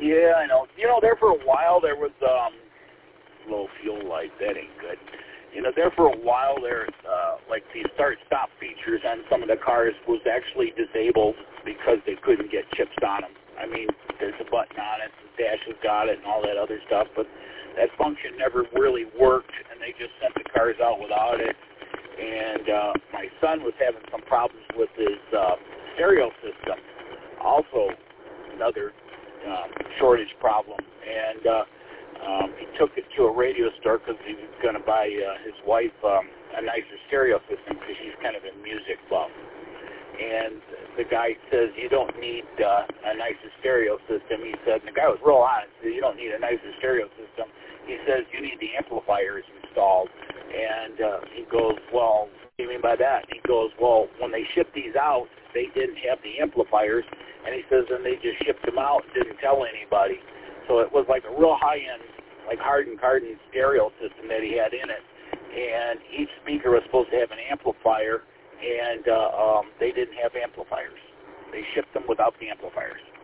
Yeah, I know. You know, there for a while there was low fuel light. That ain't good. You know, there for a while there, like the start-stop features on some of the cars was actually disabled because they couldn't get chips on them. I mean, there's a button on it, the dash has got it, and all that other stuff, but that function never really worked, and they just sent the cars out without it. And my son was having some problems with his stereo system, also another shortage problem, and he took it to a radio store because he was going to buy his wife a nicer stereo system because she's kind of a music buff. And the guy says, you don't need a nicer stereo system. He said, and the guy was real honest, he said, you don't need a nicer stereo system. He says, you need the amplifiers installed. And he goes, well, what do you mean by that? And he goes, well, when they shipped these out, they didn't have the amplifiers. And he says, and they just shipped them out and didn't tell anybody. So it was like a real high-end, like Hardin Cardin stereo system that he had in it. And each speaker was supposed to have an amplifier, and they didn't have amplifiers. They shipped them without the amplifiers.